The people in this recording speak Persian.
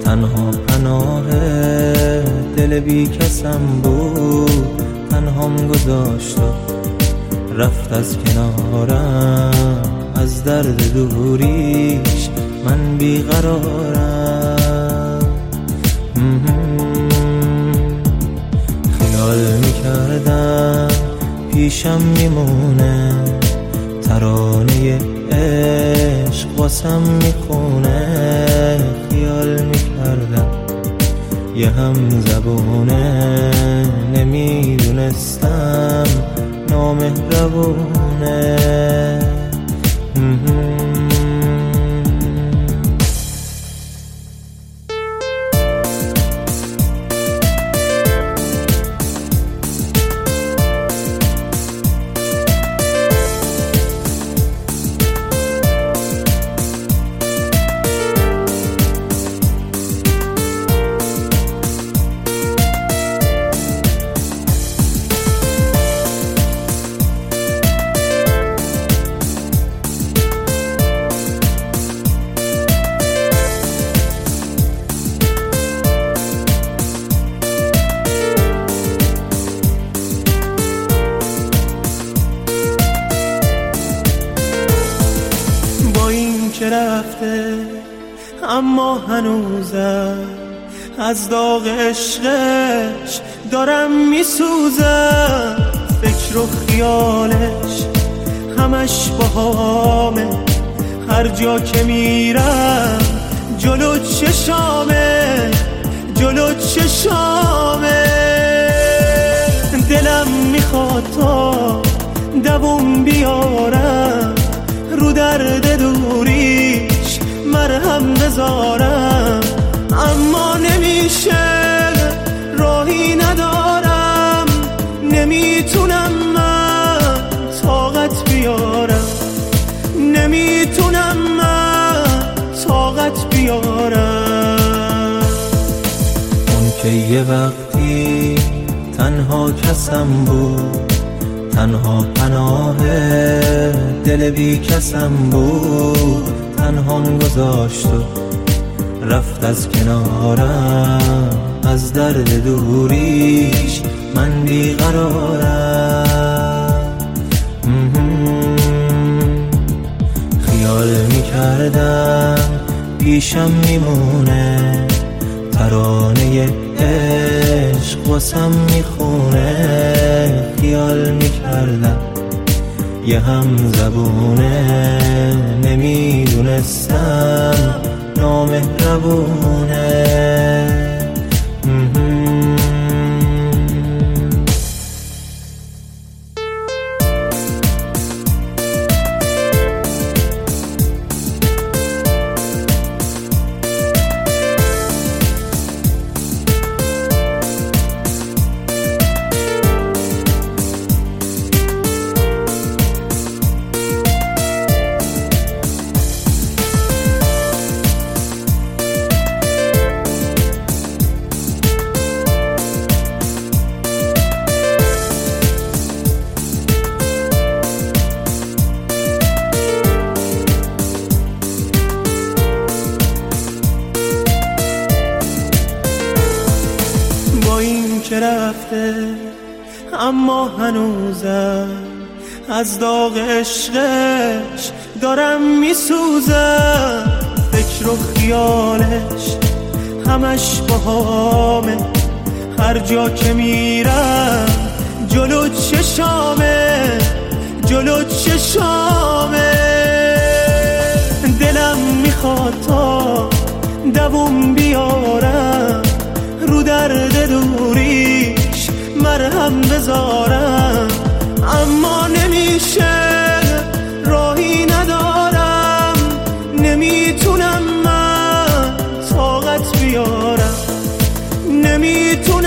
تنها پناه دل بی کسم بود، تنهام گذاشت و رفت از کنارم. از درد دوریش من بیقرارم. خیال میکردم پیشم میمونه، ترانه عشق واسم میخونه. خیال میکردم یه هم زبونه، نمیدونستم نامهربونه. که رفته اما هنوزم از داغ عشقش دارم میسوزم. فکر و خیالش همش باهامه، هر جا که میرم جلو چشامه، جلو چشامه. دلم میخواد تا دووم بیارم، رو درد دوریش مرهم بذارم. اما نمیشه، راهی ندارم، نمیتونم من طاقت بیارم، نمیتونم من طاقت بیارم. اون که یه وقتی تنها کسم بود، تنها پناه دل بی کسم بود، تنهام گذاشت و رفت از کنارم. از درد دوریش من بیقرارم. خیال میکردم پیشم میمونه، ترانه عشق واسم میخونه. خیال میکردم یه هم زبونه، نمیدونستم نامهربونه. که رفته اما هنوزم از داغ عشقش دارم میسوزم. فکر و خیالش همش باهامه، هر جا که میرم جلو چشامه، جلو چشامه. دلم میخواد تا دووم بیارم، رو درد دوریش مرهم بذارم. اما نمیشه، راهی ندارم، نمیتونم من طاقت بیارم، نمیتونم